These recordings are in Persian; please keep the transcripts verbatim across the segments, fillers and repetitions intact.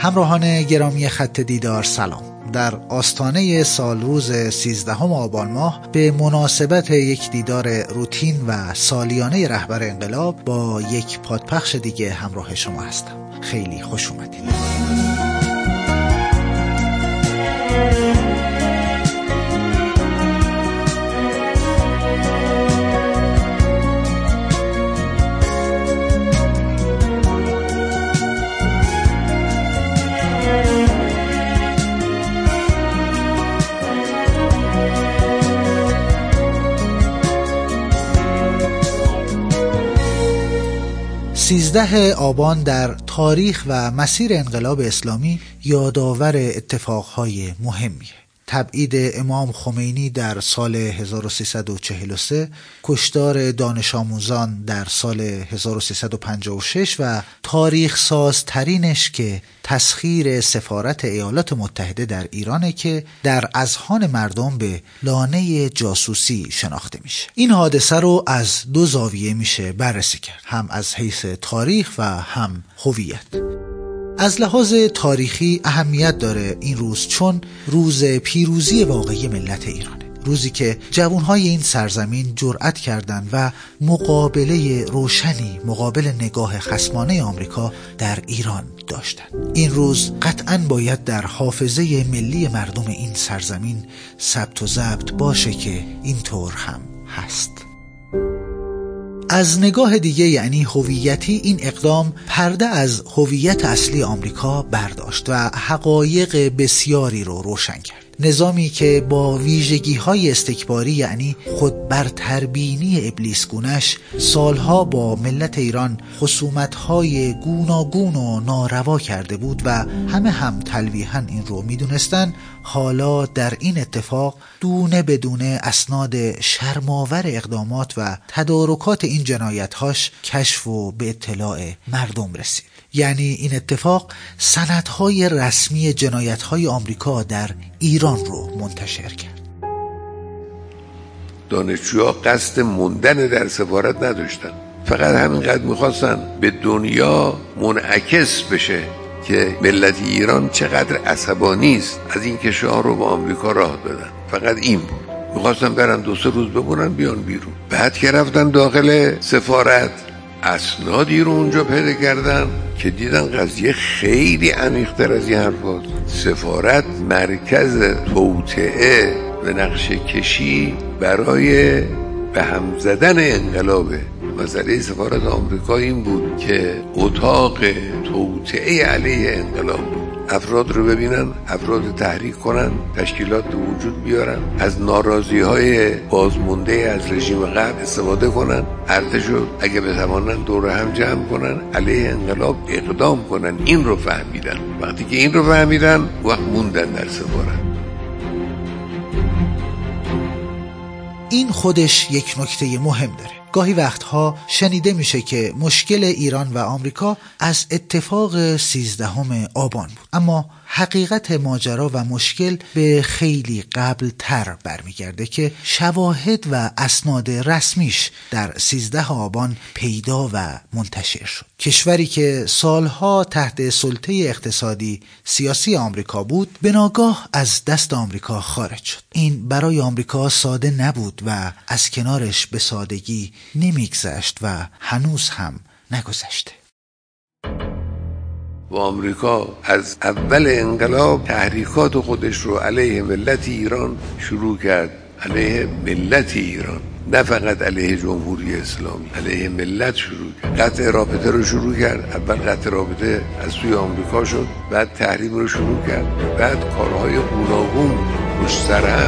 همراهان گرامی خط دیدار سلام. در آستانه سالروز سیزدهم آبان ماه به مناسبت یک دیدار روتین و سالیانه رهبر انقلاب با یک پادپخش دیگه همراه شما هستم. خیلی خوش اومدید. سیزده آبان در تاریخ و مسیر انقلاب اسلامی یادآور اتفاقهای مهمیه. تبعید امام خمینی در سال هزار و سیصد و چهل و سه، کشتار دانش آموزان در سال هزار و سیصد و پنجاه و شش و تاریخ سازترینش که تسخیر سفارت ایالات متحده در ایرانه که در اذهان مردم به لانه جاسوسی شناخته میشه. این حادثه رو از دو زاویه میشه بررسی کرد، هم از حیث تاریخ و هم هویت. از لحاظ تاریخی اهمیت داره این روز، چون روز پیروزی واقعی ملت ایرانه، روزی که جوانهای این سرزمین جرأت کردند و مقابله روشنی مقابل نگاه خصمانه آمریکا در ایران داشتند. این روز قطعاً باید در حافظه ملی مردم این سرزمین ثبت و ضبط باشه که اینطور هم هست. از نگاه دیگه یعنی هویتی، این اقدام پرده از هویت اصلی آمریکا برداشت و حقایق بسیاری رو روشن کرد. نظامی که با ویژگی‌های استکباری یعنی خودبرتربینی ابلیسگونش سالها با ملت ایران خصومت‌های گوناگون و ناروا کرده بود و همه هم تلویحاً این رو می‌دونستن، حالا در این اتفاق دونه بدونه اسناد شرم‌آور اقدامات و تدارکات این جنایت‌هاش کشف و به اطلاع مردم رسید. یعنی این اتفاق سندهای رسمی جنایت‌های آمریکا در ایران رو منتشر کرد. دانشجوها قصد موندن در سفارت نداشتن، فقط همینقدر میخواستن به دنیا منعکس بشه که ملت ایران چقدر عصبانی است از این که شاه رو با آمریکا راه دادن. فقط این بود. میخواستن برن دو سه روز بمونن بیان بیرون. بعد که رفتن داخل سفارت اسنادی رو اونجا پیدا کردن که دیدن قضیه خیلی عمیق‌تر از این حرفاست. سفارت مرکز توطئه و نقشه کشی برای به هم زدن انقلابه. مسئله سفارت آمریکا این بود که اتاق توطئه علیه انقلاب بود. افراد رو ببینن، افراد تحریک کنن، تشکیلات به وجود بیارن، از ناراضی های بازمونده از رژیم قبل استفاده کنن، ارتشو اگه بتوانن دور هم جمع کنن، علیه انقلاب اقدام کنن. این رو فهمیدن. وقتی که این رو فهمیدن وقت موندن در سفارت. این خودش یک نکته مهم داره. گاهی وقتها شنیده میشه که مشکل ایران و آمریکا از اتفاق سیزدهم آبان بود، اما حقیقت ماجرا و مشکل به خیلی قبل تر برمیگرده که شواهد و اسناد رسمیش در سیزده آبان پیدا و منتشر شد. کشوری که سالها تحت سلطه اقتصادی سیاسی آمریکا بود به ناگاه از دست آمریکا خارج شد. این برای آمریکا ساده نبود و از کنارش به سادگی نمیگذشت و هنوز هم نگذشته. و آمریکا از اول انقلاب تحریکات خودش رو علیه ملت ایران شروع کرد، علیه ملت ایران، نه فقط علیه جمهوری اسلامی، علیه ملت شروع کرد. قطع رابطه رو شروع کرد. اول قطع رابطه از سوی آمریکا شد، بعد تحریم رو شروع کرد، بعد کارهای گوناگون پشت سر هم.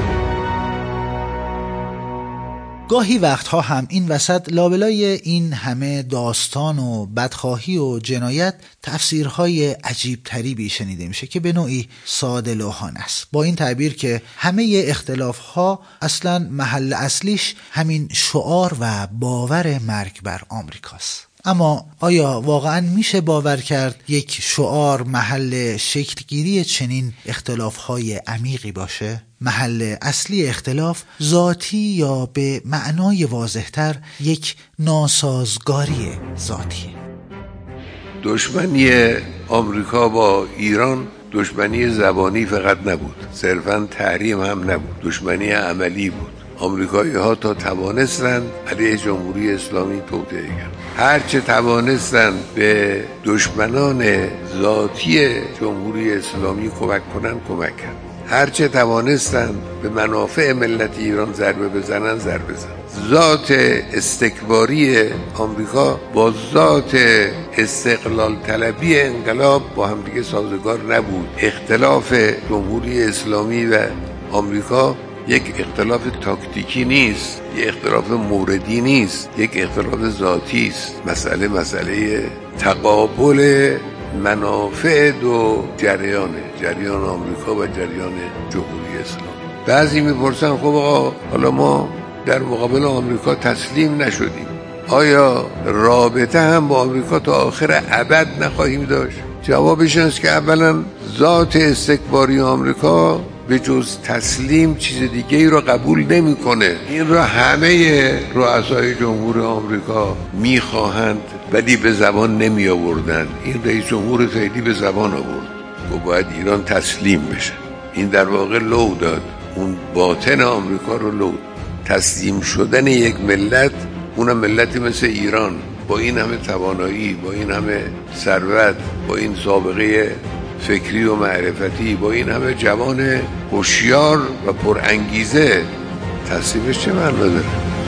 گاهی وقتها هم این وسط لابلای این همه داستان و بدخواهی و جنایت تفسیرهای عجیب تریبی شنیده میشه که به نوعی ساده لوحان است، با این تعبیر که همه اختلافها اصلا محل اصلیش همین شعار و باور مرگ بر آمریکاست. اما آیا واقعا میشه باور کرد یک شعار محل شکلگیری چنین اختلافهای عمیقی باشه؟ محل اصلی اختلاف ذاتی یا به معنای واضح‌تر یک ناسازگاری ذاتیه. دشمنی آمریکا با ایران دشمنی زبانی فقط نبود، صرفاً تحریم هم نبود، دشمنی عملی بود. آمریکایی ها تا توانستند علیه جمهوری اسلامی توطئه کردند. هرچه توانستند به دشمنان ذاتی جمهوری اسلامی کمک کنند کمک کردند. هرچه توانستند به منافع ملت ایران ضربه بزنن ضربه بزنن. ذات استکباری آمریکا با ذات استقلال طلبی انقلاب با هم دیگه سازگار نبود. اختلاف جمهوری اسلامی و آمریکا یک اختلاف تاکتیکی نیست، یک اختلاف موردی نیست، یک اختلاف ذاتی است. مسئله مسئله تقابل منافع دو جریانه، جریان آمریکا و جریان جمهوری اسلامی. بعضی میپرسن خب آقا حالا ما در مقابل آمریکا تسلیم نشدیم، آیا رابطه هم با آمریکا تا آخر ابد نخواهیم داشت؟ جوابش است که اولا ذات استکباری آمریکا به جز تسلیم چیز دیگه ای رو قبول نمیکنه. این را همه رؤسای جمهور آمریکا میخواهند ولی به زبان نمی آوردن. این رئیس جمهور خیلی به زبان آورد و باید ایران تسلیم بشه. این در واقع لو داد، اون باطن آمریکا رو لو داد. تسلیم شدن یک ملت، اونم ملتی مثل ایران با این همه توانایی، با این همه ثروت، با این سابقه فکری و معرفتی، با این همه جوان هوشیار و پرانگیزه، تسلیمش چه معنی داره؟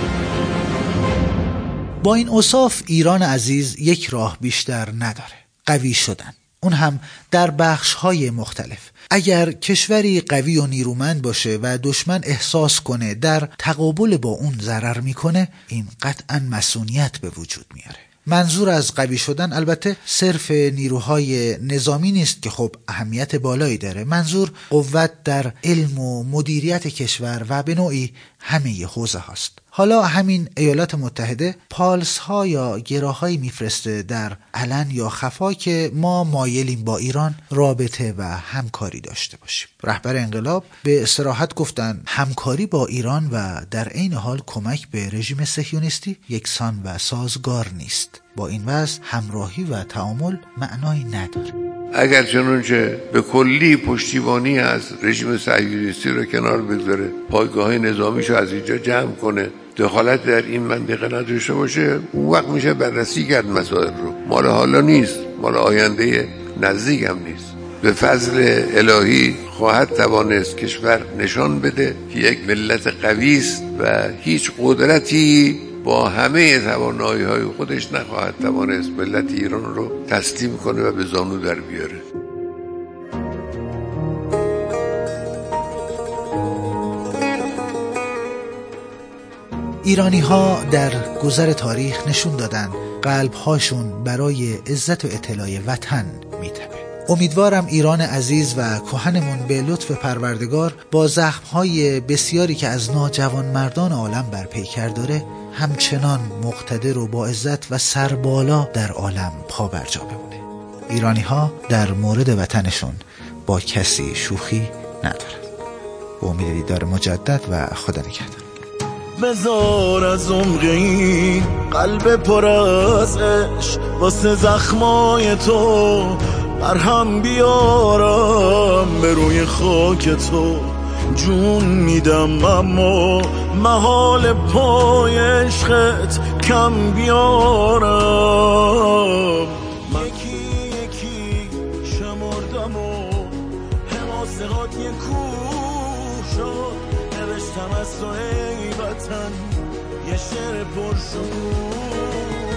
با این اوصاف ایران عزیز یک راه بیشتر نداره، قوی شدن، اون هم در بخش‌های مختلف. اگر کشوری قوی و نیرومند باشه و دشمن احساس کنه در تقابل با اون ضرر میکنه، این قطعاً مسئولیت به وجود میاره. منظور از قوی شدن البته صرف نیروهای نظامی نیست که خب اهمیت بالایی داره. منظور قوت در علم و مدیریت کشور و به نوعی همه حوزه هاست. حالا همین ایالات متحده پالس ها یا گراهایی میفرسته در علن یا خفا که ما مایلیم با ایران رابطه و همکاری داشته باشیم. رهبر انقلاب به صراحت گفتن همکاری با ایران و در عین حال کمک به رژیم صهیونیستی یکسان و سازگار نیست. با این وضع همراهی و تعامل معنایی نداره. اگر چنانچه به کلی پشتیبانی از رژیم صهیونیستی رو کنار بگذاره، پایگاه‌های نظامیشو از اینجا جمع کنه، دخالت در این منطقه نداشته باشه، اون وقت میشه بررسی کرد مسائل رو. مال حالا نیست، مال آینده نزدیک هم نیست. به فضل الهی خواهد توانست کشور نشان بده که یک ملت قوی است و هیچ قدرتی با همه توانایی‌های خودش نخواهد توانست ملت ایران رو تسلیم کنه و به زانو در بیاره. ایرانی ها در گذر تاریخ نشون دادن قلب هاشون برای عزت و اطلاع وطن میتپه. امیدوارم ایران عزیز و کهنمون به لطف پروردگار با زخم‌های بسیاری که از ناجوانمردان عالم بر پیکر داره همچنان مقتدر و با عزت و سربالا در عالم پا برجا بمونه. ایرانی ها در مورد وطنشون با کسی شوخی ندارن. با امید دیدار مجدد و خدا نگهدار. بذار از عمقی قلب پر از عشق واسه زخمای تو برهم بیارم به روی خاک تو. جون میدم اما محال پای عشقت کم بیارم. یکی یکی شمردم و حماسقات یک کوه شد. نوشتم از تو ای وطن یه شعر پرشور.